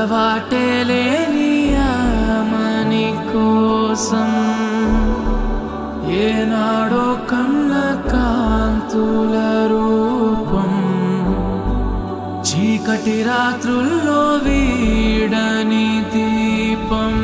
అలవాటే లేని ఆమని కోసం ఏనాడో కన్న కాంతుల రూపం చీకటి రాత్రుల్లో వీడని దీపం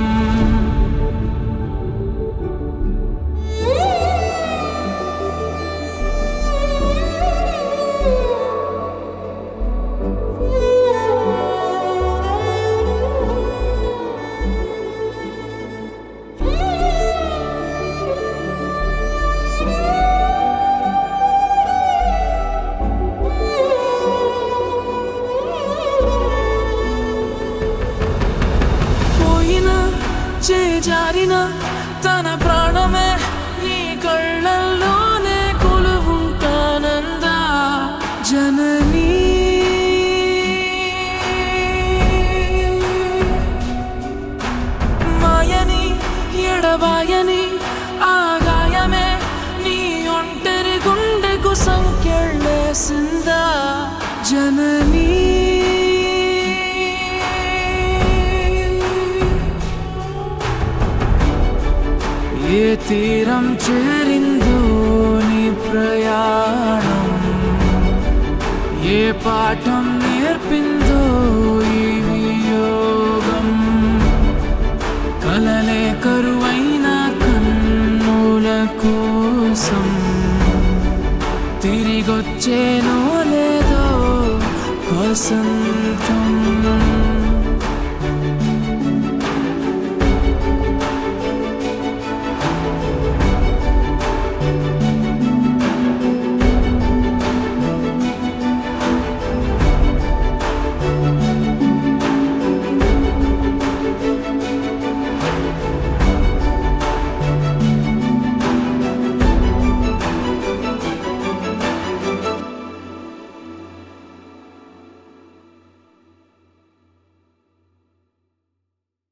చేజారిన తన ప్రాణమే నీ కళ్ళల్లోనే కొలువుంటానందా జననీ మాయని ఎడబాయని ఆగాయమే నీ ఒంటరి గుండెకు సంకెళ్ళేసిందా జననీ ఏ తీరం చేరిందో నీ ప్రయాణం ఏ పాఠం నేర్పింది